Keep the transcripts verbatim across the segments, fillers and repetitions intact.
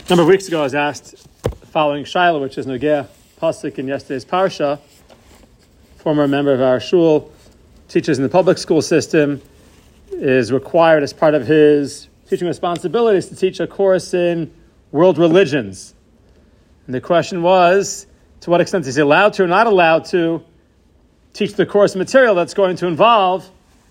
A number of weeks ago, I was asked, following Shaila, which is Nogea Pasuk in yesterday's Parsha, former member of our shul, teaches in the public school system, is required as part of his teaching responsibilities to teach a course in world religions. And the question was, to what extent is he allowed to or not allowed to teach the course material that's going to involve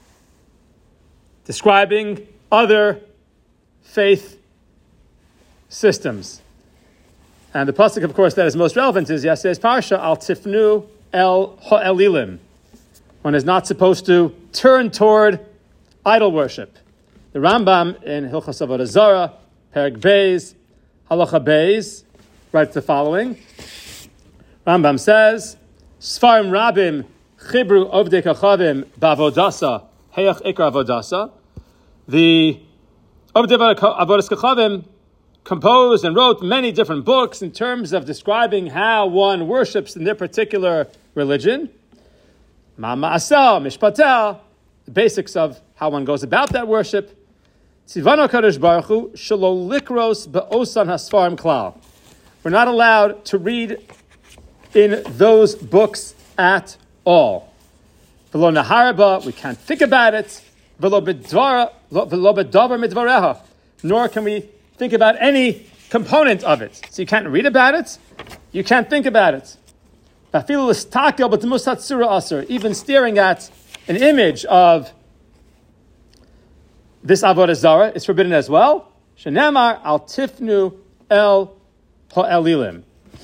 describing other faith systems. And the pasuk, of course, that is most relevant is yesterday's parsha, Al Tifnu El Ha'elilim. One is not supposed to turn toward idol worship. The Rambam in Hilchos Avodah Zarah, Perek Beis, Halacha Beis, writes the following. Rambam says, Sfarim Rabim Chibru Ovdei Kachavim Ba'avodasa Heyach Ikar Avodasa. The Ovdei Avodas Kachavim composed and wrote many different books in terms of describing how one worships in their particular religion. Mama Asel, Mishpatel, the basics of how one goes about that worship. Tzivano Kadosh Baruch Hu, Shelo Likros Be'osan Hasfarim Klal. We're not allowed to read in those books at all. V'lo Naharaba, we can't think about it. V'lo B'davar Midvareha, nor can we think about any component of it. So you can't read about it, you can't think about it. Even staring at an image of this Avodah Zarah is forbidden as well. Shenemar al tifnu el ha'elilim.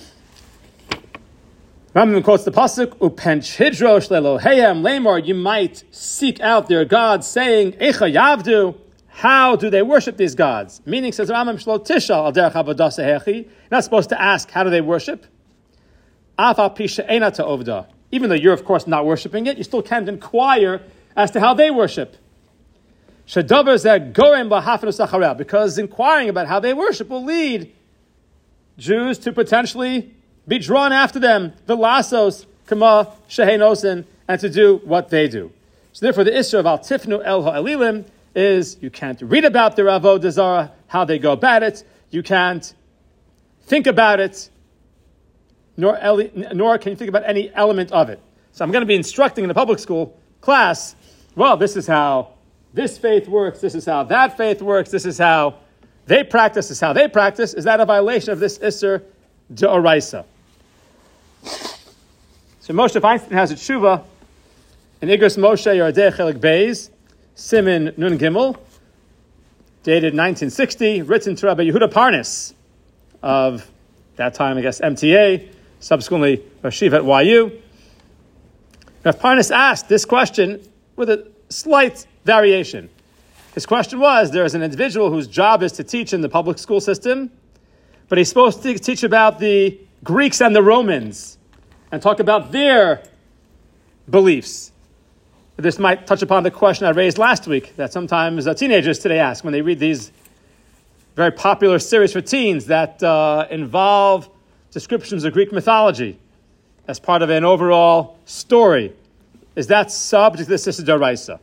Rambam quotes the pasuk, Upench hidrosh leloheyem lemor, you might seek out their gods, saying, Eicha yavdu, how do they worship these gods? Meaning, says Rambam, Shlo Tishal al derech avodas hechi. You're not supposed to ask, how do they worship? Afa pisha ena ta'ovda. Even though you're, of course, not worshiping it, you still can't inquire as to how they worship. Shedavar zeh gorem b'hafnu sacharel. Because inquiring about how they worship will lead Jews to potentially be drawn after them, the lasos, kama, shehenosin, and to do what they do. So therefore, the issue of al tifnu el ha'elilim is you can't read about their Avodah Zarah, how they go about it. You can't think about it, nor, ele- nor can you think about any element of it. So I'm going to be instructing in the public school class, well, this is how this faith works, this is how that faith works, this is how they practice, this is how they practice. Is that a violation of this Isser D'Oraisa? So Moshe Feinstein has a tshuva in Igros Moshe Yardei Chelik Beis, Simin Nun Gimel, dated nineteen sixty, written to Rabbi Yehuda Parnas of that time, I guess, M T A, subsequently Rashiv at Y U. Rabbi Parnas asked this question with a slight variation. His question was, there is an individual whose job is to teach in the public school system, but he's supposed to teach about the Greeks and the Romans and talk about their beliefs. This might touch upon the question I raised last week that sometimes uh, teenagers today ask when they read these very popular series for teens that uh, involve descriptions of Greek mythology as part of an overall story. Is that subject to this Isser D'Oraisa?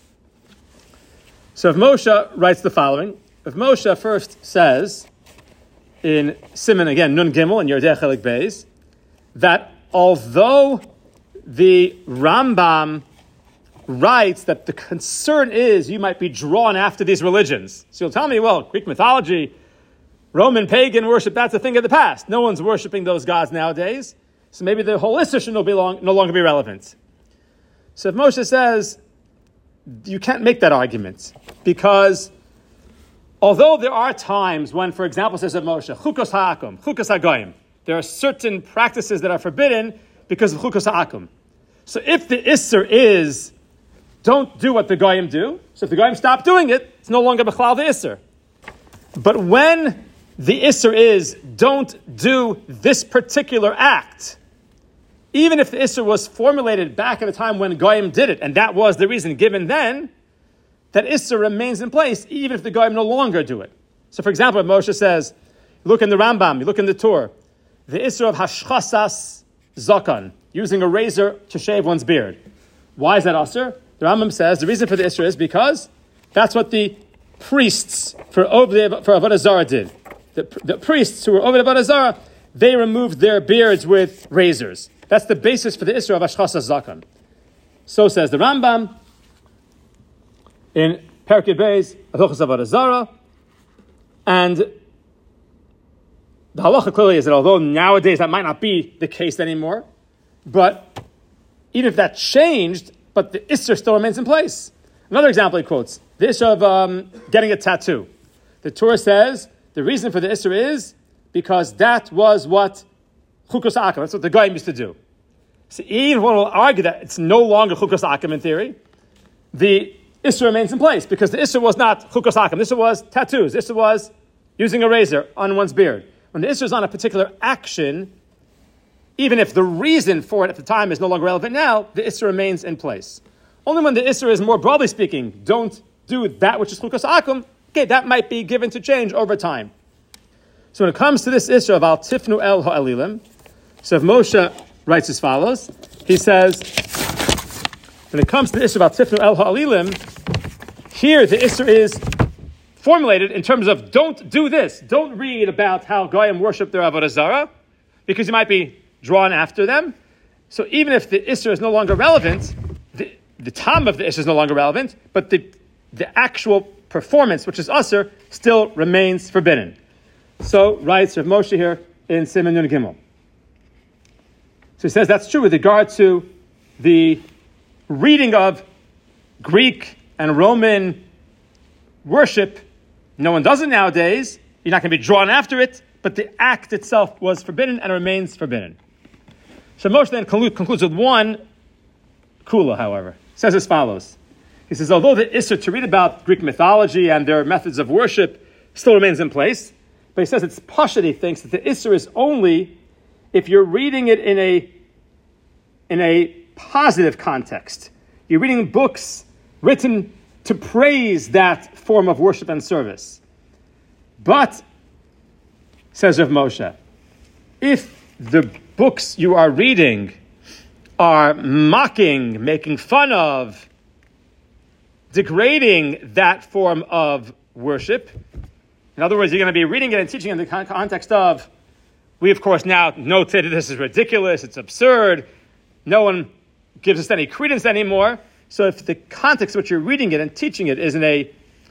So if Moshe writes the following, if Moshe first says in Siman, again, Nun Gimel in Yardei Chelik Beis, that although the Rambam writes that the concern is you might be drawn after these religions. So you'll tell me, well, Greek mythology, Roman pagan worship, that's a thing of the past. No one's worshiping those gods nowadays. So maybe the whole Isser should no, be long, no longer be relevant. So if Moshe says, you can't make that argument, because although there are times when, for example, says of Moshe, Chukos ha'akum, Chukos ha'goyim, there are certain practices that are forbidden because of Chukos ha'akum. So if the Isser is don't do what the Goyim do. So if the Goyim stop doing it, it's no longer Bechlal the Isser. But when the Isser is, don't do this particular act, even if the Isser was formulated back at a time when Goyim did it, and that was the reason given then, that Isser remains in place even if the Goyim no longer do it. So for example, Moshe says, look in the Rambam, you look in the Torah, the Isser of Hashchasas Zakan, using a razor to shave one's beard. Why is that Asr? The Rambam says the reason for the Isra is because that's what the priests for, for Avodah Zarah did. the, the priests who were over the Avodah Zarah, they removed their beards with razors. That's the basis for the Isra of Ashchas HaZakan. So says the Rambam in Perkei Beis, Hilchos Avodah Zarah, and the halacha clearly is that although nowadays that might not be the case anymore, but even if that changed, but the Isra still remains in place. Another example he quotes, the Isra of um, getting a tattoo. The Torah says the reason for the Isra is because that was what Chukos Akim, that's what the Goyim used to do. So even one will argue that it's no longer Chukos Akim in theory, the Isra remains in place because the Isra was not Chukos Akim. The Isra was tattoos. The Isra was using a razor on one's beard. When the Isra is on a particular action, even if the reason for it at the time is no longer relevant now, the Isra remains in place. Only when the Isra is, more broadly speaking, don't do that which is Chukos Akim, okay, that might be given to change over time. So when it comes to this Isra of Al Tifnu El Ha'elilim, so if Moshe writes as follows, he says, when it comes to the Isra of Al Tifnu El Ha'elilim, here the Isra is formulated in terms of don't do this. Don't read about how Goyim worship their Avodah Zarah, because you might be drawn after them. So even if the Isra is no longer relevant, the, the time of the Isra is no longer relevant, but the, the actual performance, which is Asr, still remains forbidden. So writes Rav Moshe here in Siman Nun Gimel. So he says that's true with regard to the reading of Greek and Roman worship. No one does it nowadays. You're not going to be drawn after it, but the act itself was forbidden and remains forbidden. So Moshe then concludes with one kula, however. He says as follows. He says, although the Isra to read about Greek mythology and their methods of worship still remains in place, but he says it's Pashut, he thinks that the Isra is only if you're reading it in a, in a positive context. You're reading books written to praise that form of worship and service. But, says Rav Moshe, if the books you are reading are mocking, making fun of, degrading that form of worship, in other words, you're going to be reading it and teaching in the con- context of, we of course now noted this is ridiculous, it's absurd, no one gives us any credence anymore. So if the context in which you're reading it and teaching it is in a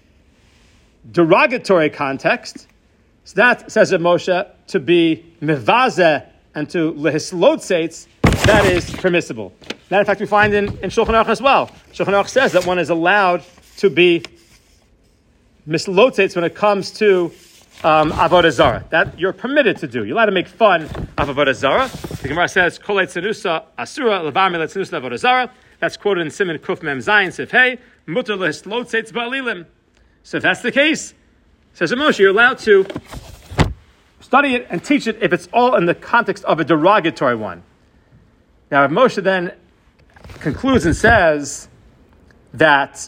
derogatory context, so that, says Rav Moshe, to be mevazeh and to lehislotzeitz, that is permissible. That, in fact, we find in, in Shulchan Aruch as well. Shulchan Aruch says that one is allowed to be mislotzeitz when it comes to um, Avodah Zarah. That you're permitted to do. You're allowed to make fun of Avodah Zarah. The Gemara says, Kol eitzenusa asura levar meletzenusa Avodah Zarah. That's quoted in Siman Kuf Mem Zayin Sif Hey, Mutar lehislotzeitz ba'alilim. So if that's the case, says Moshe, you're allowed to study it and teach it if it's all in the context of a derogatory one. Now, if Moshe then concludes and says that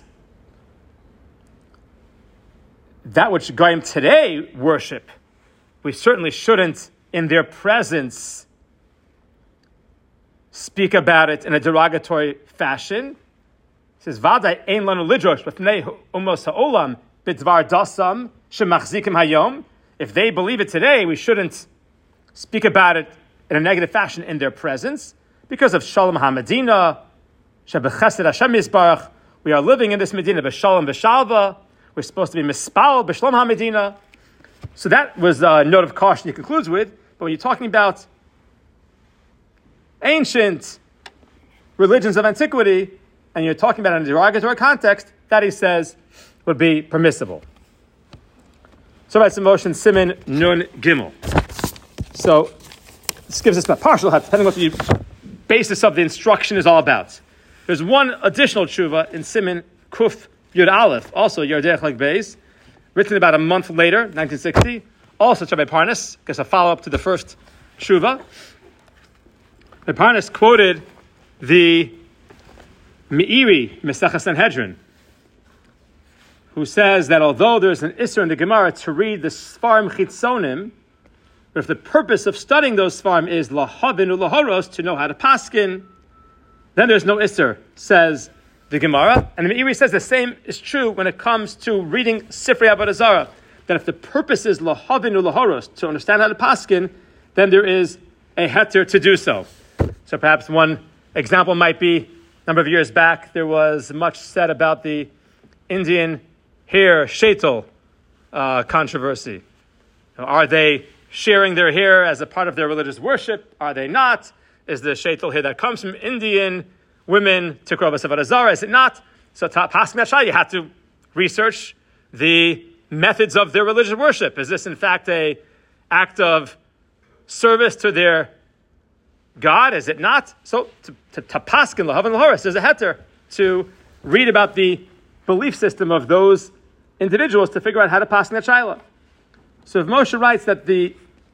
that which Goyim today worship, we certainly shouldn't, in their presence, speak about it in a derogatory fashion. He says, "Vaday ein lanu lidrosh b'fnei umos ha'olam b'dvar dasam shemachzikim hayom." If they believe it today, we shouldn't speak about it in a negative fashion in their presence, because of Shalom HaMedina, Shebechesed Hashem Yisbarach. We are living in this Medina, b'Shalom b'Shalva. We're supposed to be mispal b'Shalom HaMedina. So that was a note of caution he concludes with. But when you're talking about ancient religions of antiquity, and you're talking about it in a derogatory context, that he says would be permissible. So that's the motion Siman Nun Gimel. So this gives us a partial help, depending on what the basis of the instruction is all about. There's one additional tshuva in Siman Kuf Yud Aleph, also Yardech Like Beis, written about a month later, nineteen sixty, also Rabbi Parnas, I guess a follow-up to the first tshuva. Rabbi Parnas quoted the Meiri Mesechus Sanhedrin, who says that although there's an Isser in the Gemara to read the Sfarim Chitzonim, but if the purpose of studying those Sfarim is lahavin ulahoros, to know how to paskin, then there's no Isser, says the Gemara. And the Meiri says the same is true when it comes to reading Sifrei Avodah Zarah. that if the purpose is lahavinu lahoros, to understand how to paskin, then there is a heter to do so. So perhaps one example might be, a number of years back, there was much said about the Indian hair sheitel uh, controversy. Are they sharing their hair as a part of their religious worship? Are they not? Is the sheitel hair that comes from Indian women to Krovas Avodah Zarah? Is it not? So to paskin that shayla, you have to research the methods of their religious worship. Is this in fact a act of service to their God? Is it not? So to, to, to paskin lahavin lahoris, there's a heter to read about the belief system of those individuals to figure out how to paskin that shayla. So if Moshe writes that the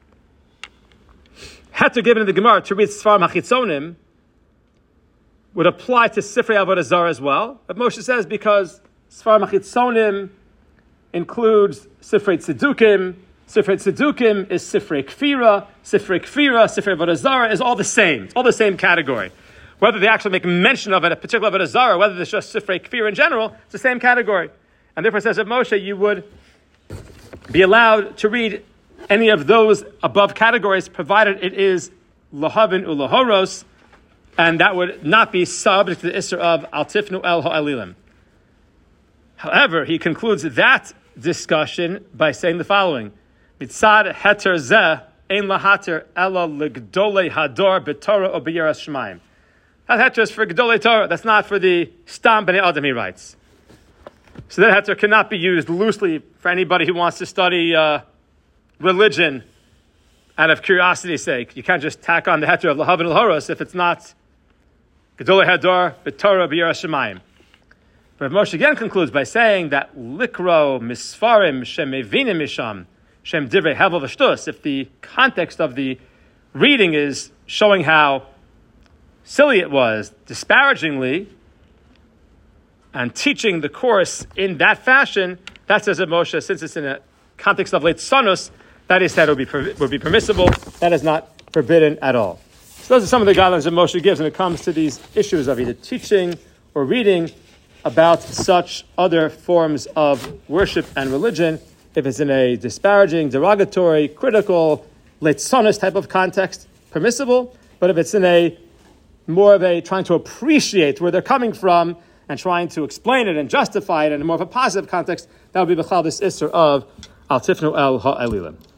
heter given in the Gemara to read Sfarim HaChitzonim would apply to Sifrei Avodah Zarah as well, but Moshe says because Sfarim HaChitzonim includes Sifrei Tzedukim, Sifrei Tzedukim is Sifrei Kfira, Sifrei Kfira, Sifrei Avodah Zarah is all the same. It's all the same category. Whether they actually make mention of it, a particular Avodah Zarah, whether it's just Sifrei Kfira in general, it's the same category. And therefore it says that Moshe, you would be allowed to read any of those above categories, provided it is Lahavin Ulahoros, and that would not be subject to the Isser of Al Tifnu El Ha'elilim. However, he concludes that discussion by saying the following: Mitzad heter zeh ein lahater ela legdolei hador b'Torah or b'Yiras Shemaim. That heter is for Gedolei Torah. That's not for the Stam B'nei Adam, he writes. So that heter cannot be used loosely for anybody who wants to study uh, religion out of curiosity's sake. You can't just tack on the heter of Lahavin L'Horos if it's not Gedolei Hador b'Torah b'Yiras Shemaim. But Moshe again concludes by saying that likro misfarim shem mevinim misham shem divrei hevel v'shtus. If the context of the reading is showing how silly it was, disparagingly, and teaching the course in that fashion, that says that Moshe, since it's in a context of late sonus, that is said would be would be permissible. That is not forbidden at all. So those are some of the guidelines that Moshe gives when it comes to these issues of either teaching or reading about such other forms of worship and religion. If it's in a disparaging, derogatory, critical, leitzonus type of context, permissible. But if it's in a more of a trying to appreciate where they're coming from and trying to explain it and justify it in a more of a positive context, that would be b'chal this isser of al tifnu el ha'elilim.